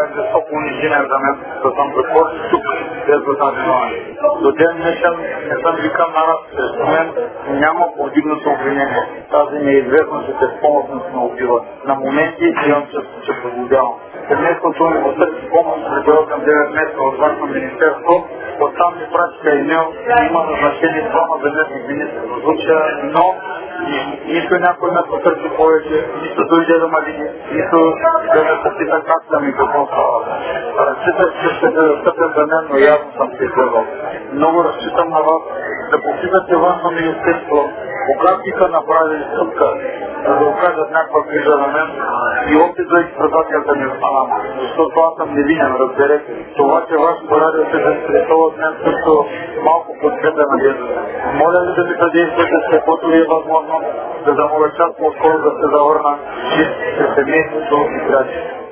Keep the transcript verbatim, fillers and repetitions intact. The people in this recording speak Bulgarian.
високо унижение за мен да съм затворен тук, без да съм виновен. До ден днешен не съм викан на раз, срещу мен няма повдигнато обвинение. Тази неизвестност и безпомощност ме убива. На моменти имам чувство, че проглобявам. Семейството ми потърси помощ преди осем девет месеца от външно министерство. Оттам ми пратиха имейл, има назначени двама заместник министри в случая, но нито някой ме потърси повече, нито дойде да ме види, нито да ме попита как съм и какво става. Разчитах, че ще се застъпен за мен, но явно съм се изгървал. Много разчитам на вас да попитате външно министерство, кога биха направили стъпка, за да окажат някаква грижа на мен и опит за експредацията ми в Панама. Защото аз съм невинен, разберете. Това, че вашето радио се заинтересува от мен също малко подкрепя надеждата. Моля ви да ми съдействате с каквото ви е възможно, за да мога част по-скоро да се завърна чист през семейството и приятели.